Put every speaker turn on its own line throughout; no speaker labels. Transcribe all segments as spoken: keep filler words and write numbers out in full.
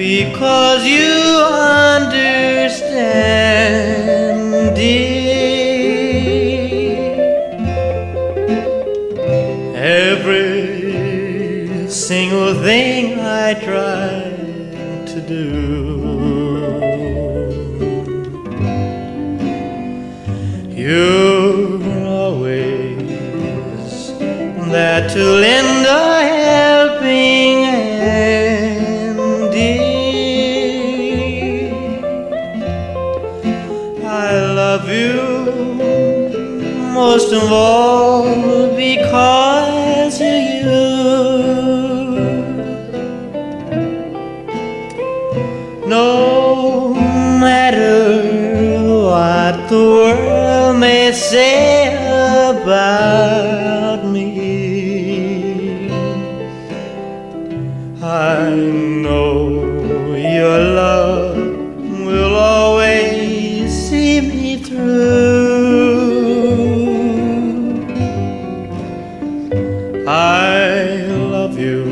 because you understand, dear. Every single thing I try to do, you're always there to lend a helping hand, dear. I love you most of all because you're you. No matter what the world may say about me, I know your love will always see me through. I love you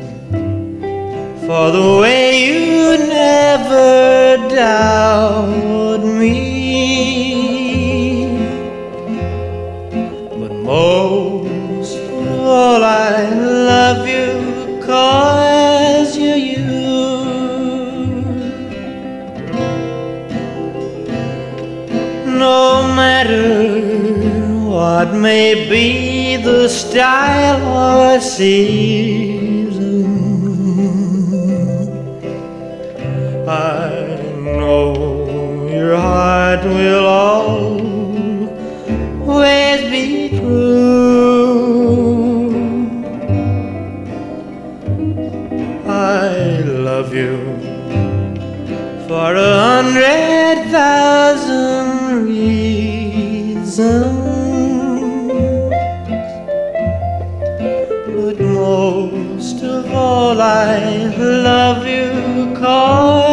for the way you never doubt me, but most of all I love you 'cause you're you. No matter what may be the style or season, I know your heart will always be true. I love you for a hundred thousand reasons, but most of all I love you 'cause